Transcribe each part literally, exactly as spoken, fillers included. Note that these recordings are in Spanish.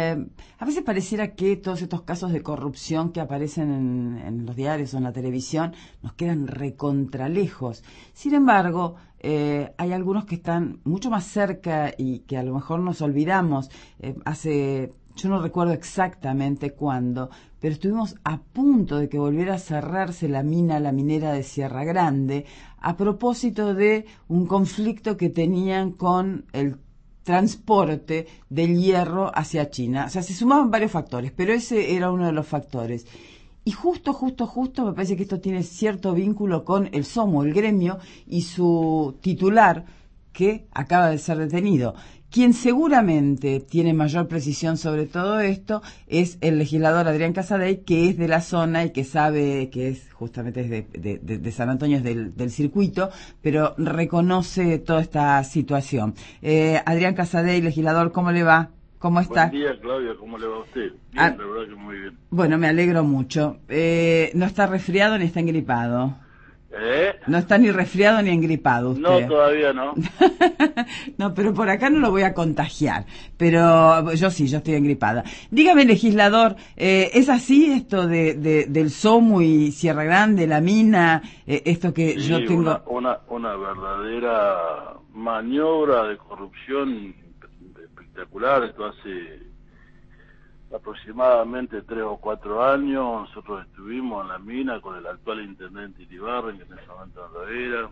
eh, a veces pareciera que todos estos casos de corrupción que aparecen en, en los diarios o en la televisión nos quedan recontralejos. Sin embargo, eh, hay algunos que están mucho más cerca y que a lo mejor nos olvidamos. Eh, hace, yo no recuerdo exactamente cuándo, pero estuvimos a punto de que volviera a cerrarse la mina, la minera de Sierra Grande, a propósito de un conflicto que tenían con el transporte del hierro hacia China. O sea, se sumaban varios factores, pero ese era uno de los factores. Y justo, justo, justo, me parece que esto tiene cierto vínculo con el SOMO, el gremio, y su titular, que acaba de ser detenido. Quien seguramente tiene mayor precisión sobre todo esto es el legislador Adrián Casadei, que es de la zona y que sabe que es justamente es de, de, de, de San Antonio, es del, del circuito, pero reconoce toda esta situación. Eh, Adrián Casadei, legislador, ¿cómo le va? ¿Cómo está? Buen día, Claudia, ¿cómo le va a usted? Bien, Ah, la verdad que muy bien. bueno, me alegro mucho. Eh, no está resfriado ni está engripado. ¿Eh? No está ni resfriado ni engripado No, usted. todavía no. No, pero por acá no lo voy a contagiar. Pero yo sí, yo estoy engripada. Dígame, legislador, eh, ¿es así esto de, de del SOMO y Sierra Grande, la mina, eh, esto que Sí, yo tengo? una, una, una verdadera maniobra de corrupción espectacular. Esto hace aproximadamente tres o cuatro años. Nosotros estuvimos en la mina con el actual intendente Iribarren, que en ese momento no lo era.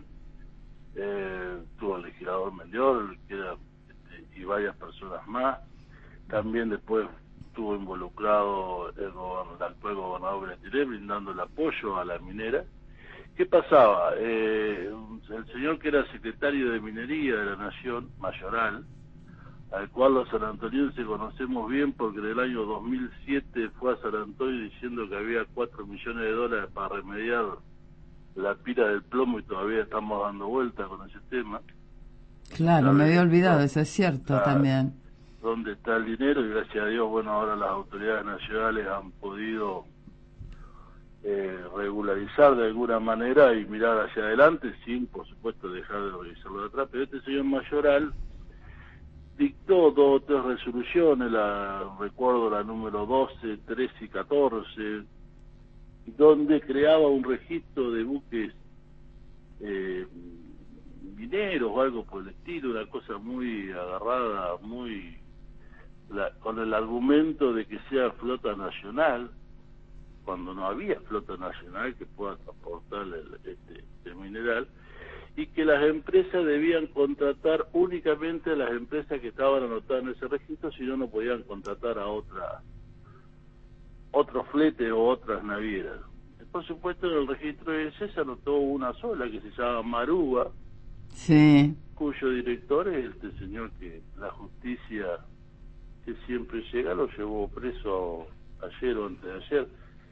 Eh, tuvo el legislador Melior, que era, este, y varias personas más. También después estuvo involucrado el, el actual gobernador Bretilé, brindando el apoyo a la minera. ¿Qué pasaba? Eh, el señor que era secretario de Minería de la Nación, Mayoral, al cual los sanantonienses conocemos bien porque en el año dos mil siete fue a San Antonio diciendo que había cuatro millones de dólares para remediar la pira del plomo y todavía estamos dando vueltas con ese tema. Claro, me había olvidado, eso es cierto también. Dónde está el dinero, y gracias a Dios, bueno, ahora las autoridades nacionales han podido eh, regularizar de alguna manera y mirar hacia adelante, sin, por supuesto, dejar de revisarlo de atrás. Pero este señor Mayoral dictó dos o tres resoluciones, la recuerdo la número doce, trece y catorce, donde creaba un registro de buques eh, mineros o algo por el estilo, una cosa muy agarrada, muy la, con el argumento de que sea flota nacional, cuando no había flota nacional que pueda transportar el, este, el mineral, y que las empresas debían contratar únicamente a las empresas que estaban anotadas en ese registro, si no, no podían contratar a otra otro flete o otras navieras. Por supuesto, en el registro ese se anotó una sola, que se llama Maruba, sí, cuyo director es este señor que la justicia, que siempre llega, lo llevó preso ayer o antes de ayer,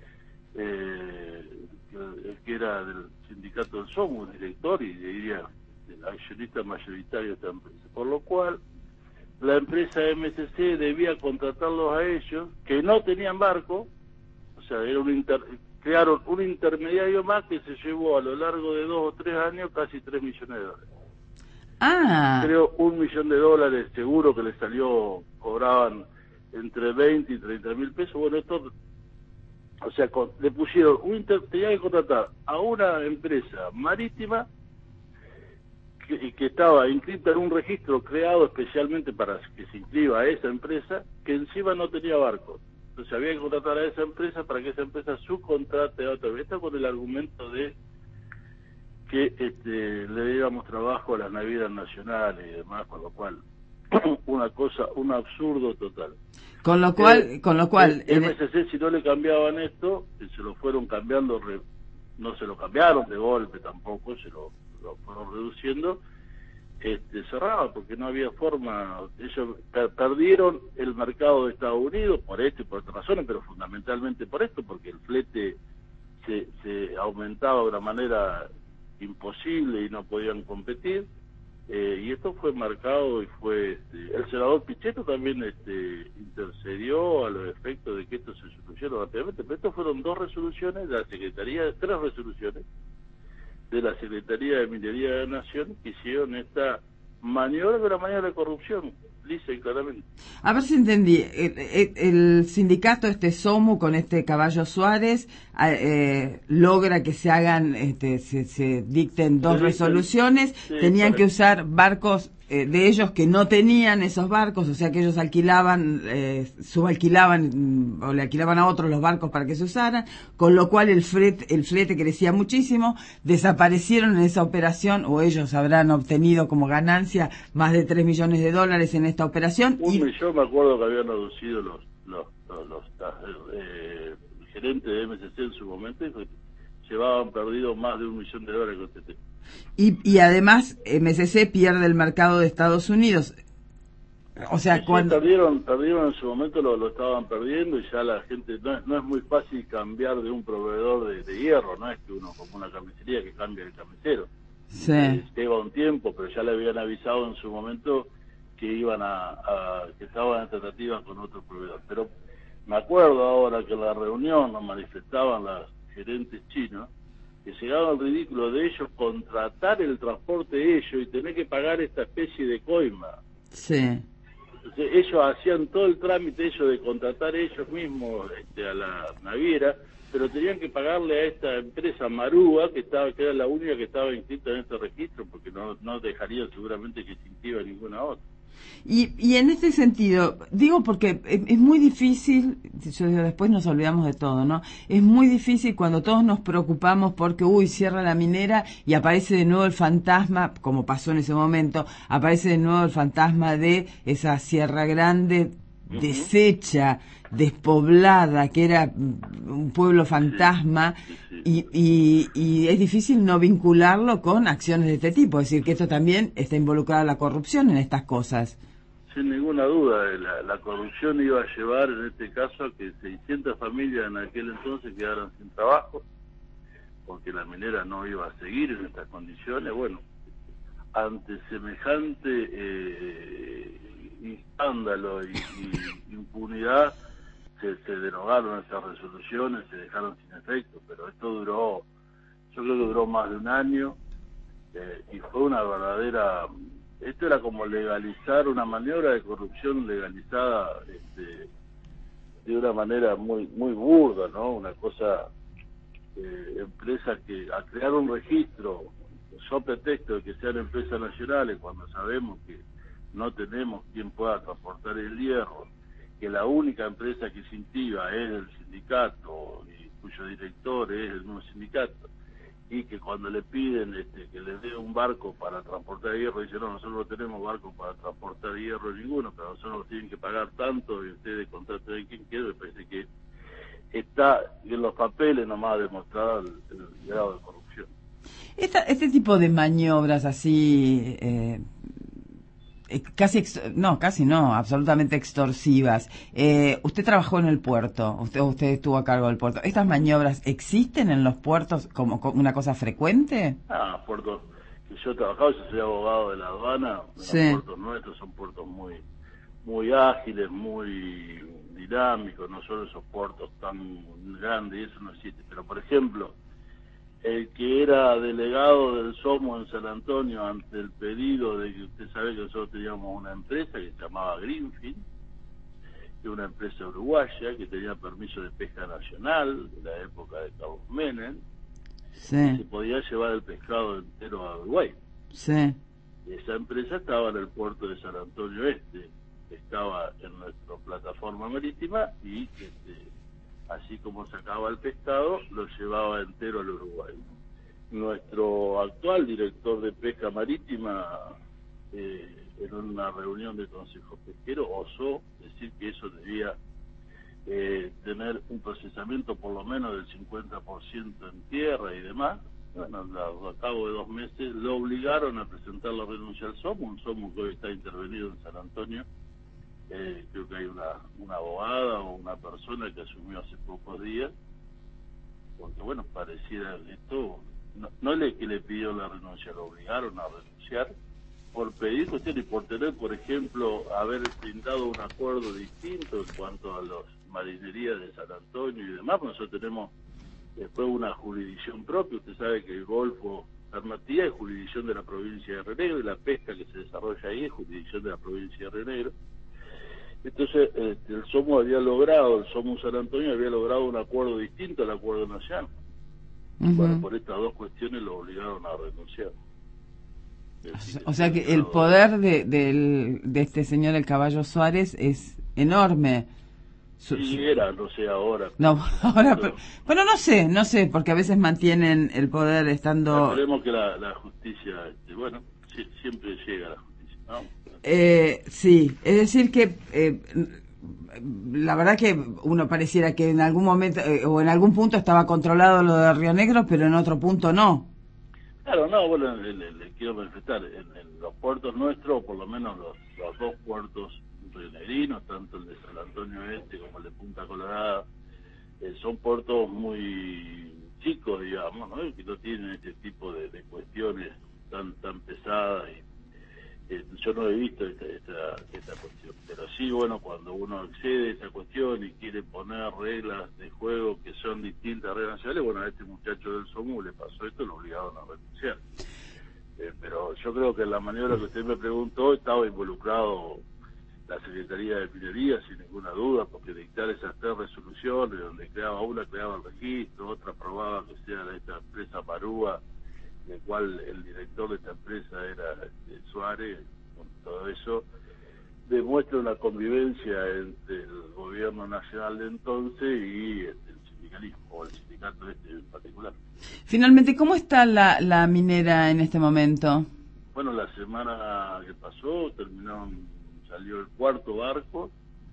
eh, el que era del sindicato del SOMO, director y diría el accionista mayoritario de esta empresa. Por lo cual, la empresa M S C debía contratarlos a ellos, que no tenían barco, o sea, era un inter, crearon un intermediario más que se llevó a lo largo de dos o tres años casi tres millones de dólares. Ah. Creo un millón de dólares seguro que les salió, cobraban entre veinte y treinta mil pesos. Bueno, esto, o sea, con, le pusieron, un inter, tenía que contratar a una empresa marítima que, que estaba inscrita en un registro creado especialmente para que se inscriba a esa empresa, que encima no tenía barco. Entonces había que contratar a esa empresa para que esa empresa subcontrate a otra. Esto con el argumento de que este, le diéramos trabajo a las navieras nacionales y demás, con lo cual, una cosa, un absurdo total. Con lo cual, eh, con lo cual... El M S C, si no le cambiaban esto, que se lo fueron cambiando, re, no se lo cambiaron de golpe tampoco, se lo, lo fueron reduciendo, este, cerraba porque no había forma. Ellos per perdieron el mercado de Estados Unidos por esto y por otras razones, pero fundamentalmente por esto, porque el flete se, se aumentaba de una manera imposible y no podían competir, eh, y esto fue marcado y fue este, el senador Pichetto también este, intercedió a los efectos de que esto se solucionó rápidamente, pero estos fueron dos resoluciones de la Secretaría, tres resoluciones de la Secretaría de Minería de la Nación que hicieron esta maniobra de una manera de corrupción. lisa y claramente. A ver si entendí. El, el, el sindicato, este SOMU, con este Caballo Suárez, eh, logra que se hagan, este, se, se dicten dos Se dicen, resoluciones. sí, Tenían para... que usar barcos eh, de ellos que no tenían esos barcos, o sea que ellos alquilaban, eh, subalquilaban o le alquilaban a otros los barcos para que se usaran, con lo cual el flete, el flete crecía muchísimo. Desaparecieron en esa operación, o ellos habrán obtenido como ganancia más de tres millones de dólares en esta operación. Un y millón, me acuerdo que habían reducido los los, los, los eh, gerentes de M S C en su momento, y llevaban perdido más de un millón de dólares con T T. Y, y además M S C pierde el mercado de Estados Unidos. O sea, sí, cuando... perdieron, perdieron en su momento, lo, lo estaban perdiendo, y ya la gente, no es, no es muy fácil cambiar de un proveedor de, de hierro, no es que uno, como una carnicería, que cambia el carnicero. Sí. Eh, lleva un tiempo, pero ya le habían avisado en su momento que iban a, a que estaban en tratativas con otro proveedor. Pero me acuerdo ahora que en la reunión nos manifestaban las gerentes chinos que llegaba al ridículo de ellos contratar el transporte de ellos y tener que pagar esta especie de coima. Sí. Entonces, ellos hacían todo el trámite ellos de contratar ellos mismos este, a la naviera, pero tenían que pagarle a esta empresa Marúa, que estaba que era la única que estaba inscrita en este registro, porque no, no dejaría seguramente que se inscriba ninguna otra. Y, y en este sentido, digo porque es, es muy difícil, yo digo, después nos olvidamos de todo, ¿no? Es muy difícil cuando todos nos preocupamos porque, uy, cierra la minera y aparece de nuevo el fantasma, como pasó en ese momento, aparece de nuevo el fantasma de esa Sierra Grande uh-huh. deshecha, despoblada, que era un pueblo fantasma, sí, sí, sí. Y, y, y es difícil no vincularlo con acciones de este tipo, es decir, que esto también está involucrada la corrupción en estas cosas. Sin ninguna duda, la, la corrupción iba a llevar en este caso a que seiscientas familias en aquel entonces quedaran sin trabajo, porque la minera no iba a seguir en estas condiciones. Bueno, ante semejante eh, escándalo y, y impunidad, se, se derogaron esas resoluciones, se dejaron sin efecto, pero esto duró, yo creo que duró más de un año, eh, y fue una verdadera... Esto era como legalizar una maniobra de corrupción legalizada este, de una manera muy muy burda, ¿no? Una cosa, eh, empresas que a crear un registro, so pretexto de que sean empresas nacionales, cuando sabemos que no tenemos quien pueda transportar el hierro, que la única empresa que se intiva es el sindicato, y cuyo director es el mismo sindicato, y que cuando le piden este, que les dé un barco para transportar hierro, dicen, no, nosotros no tenemos barco para transportar hierro ninguno, pero nosotros nos tienen que pagar tanto, y ustedes contraten a quien quiera. Me parece que está en los papeles nomás demostrado el, el grado de corrupción. Esta, este tipo de maniobras así... Eh... casi no casi no absolutamente extorsivas. Eh, usted trabajó en el puerto, usted usted estuvo a cargo del puerto. ¿Estas maniobras existen en los puertos como, como una cosa frecuente? Ah, puertos que yo he trabajado, yo soy abogado de la aduana. Sí. Los puertos nuestros son puertos muy muy ágiles, muy dinámicos, no son esos puertos tan grandes, y eso no existe. Pero por ejemplo, el que era delegado del SOMO en San Antonio ante el pedido de que usted sabe que nosotros teníamos una empresa que se llamaba Greenfield, que una empresa uruguaya que tenía permiso de pesca nacional de la época de Cabo Menem, sí. Y se podía llevar el pescado entero a Uruguay. Sí. Y esa empresa estaba en el puerto de San Antonio Este, estaba en nuestra plataforma marítima, y este, así como sacaba el pescado, lo llevaba entero al Uruguay. Nuestro actual director de pesca marítima, eh, en una reunión de consejo pesquero, osó decir que eso debía eh, tener un procesamiento por lo menos del cincuenta por ciento en tierra y demás. Bueno, a, a cabo de dos meses lo obligaron a presentar la renuncia al SOMO, un SOMO que hoy está intervenido en San Antonio. Eh, creo que hay una, una abogada o una persona que asumió hace pocos días, porque bueno, pareciera esto, no, no es que le pidió la renuncia, lo obligaron a renunciar por pedir cuestiones y por tener, por ejemplo, haber brindado un acuerdo distinto en cuanto a las marinerías de San Antonio y demás. Nosotros tenemos después una jurisdicción propia, usted sabe que el Golfo San Matías es jurisdicción de la provincia de Río Negro, y la pesca que se desarrolla ahí es jurisdicción de la provincia de Río Negro. Entonces, este, el SOMU había logrado, el SOMU San Antonio había logrado un acuerdo distinto al acuerdo nacional. Uh-huh. Bueno, por estas dos cuestiones lo obligaron a renunciar. Decir, o sea que el poder de, de, de este señor El Caballo Suárez es enorme. Su, sí, era, no sé ahora. No, ahora, pero, bueno, no sé, no sé, porque a veces mantienen el poder estando... Esperemos que la, la justicia, este, bueno, si, siempre llega la justicia, ¿no? Eh, sí, es decir que... Eh, la verdad que uno pareciera que en algún momento eh, o en algún punto estaba controlado lo de Río Negro, pero en otro punto no. Claro, no, bueno, le, le, le quiero manifestar, en, en los puertos nuestros, por lo menos los, los dos puertos rionegrinos, tanto el de San Antonio Este como el de Punta Colorada, eh, son puertos muy chicos, digamos, ¿no? Que no tienen este tipo de, de cuestiones tan tan pesadas. Y, eh, yo no he visto esta, esta, esta cuestión, pero sí, bueno, cuando uno accede a esa cuestión y quiere poner reglas de juego que son distintas a reglas nacionales, bueno, a este muchacho del SOMU le pasó esto, lo obligaron a renunciar. Eh, pero yo creo que en la maniobra que usted me preguntó estaba involucrado la Secretaría de Minería, sin ninguna duda, porque dictar esas tres resoluciones, donde creaba una, creaba el registro, otra aprobaba que sea de esta empresa Marúa, del cual el director de esta empresa era este, Suárez, con todo eso, demuestra una convivencia entre el gobierno nacional de entonces y este, el sindicalismo, o el sindicato este en particular. Finalmente, ¿cómo está la, la minera en este momento? Bueno, la semana que pasó terminaron, salió el cuarto barco,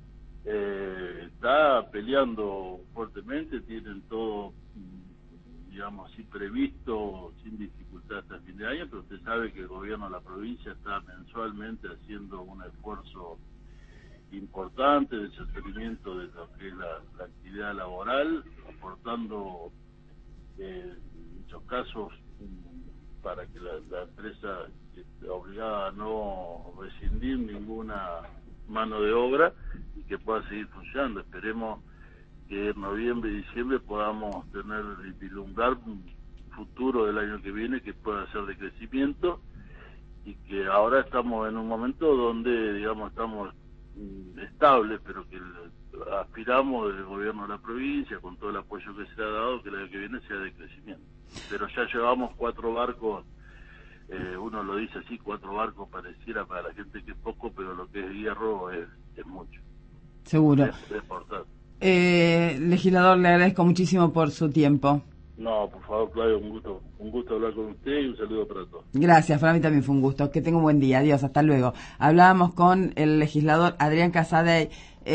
eh, está peleando fuertemente, tienen todo, digamos así, previsto sin dificultad hasta el fin de año, pero usted sabe que el gobierno de la provincia está mensualmente haciendo un esfuerzo importante de sostenimiento de lo que es la, la actividad laboral, aportando eh, en muchos casos para que la, la empresa esté obligada a no rescindir ninguna mano de obra y que pueda seguir funcionando. Esperemos que en noviembre y diciembre podamos tener y vislumbrar un futuro del año que viene que pueda ser de crecimiento, y que ahora estamos en un momento donde, digamos, estamos estables, pero que aspiramos del gobierno de la provincia, con todo el apoyo que se ha dado, que el año que viene sea de crecimiento. Pero ya llevamos cuatro barcos, eh, uno lo dice así, cuatro barcos pareciera para la gente que es poco, pero lo que es hierro es, es mucho. Seguro. Es, es importante. Eh, legislador, le agradezco muchísimo por su tiempo. No, por favor, Claudio, un gusto, un gusto hablar con usted y un saludo para todos. Gracias, para mí también fue un gusto. Que tenga un buen día. Adiós, hasta luego. Hablábamos con el legislador Adrián Casadei.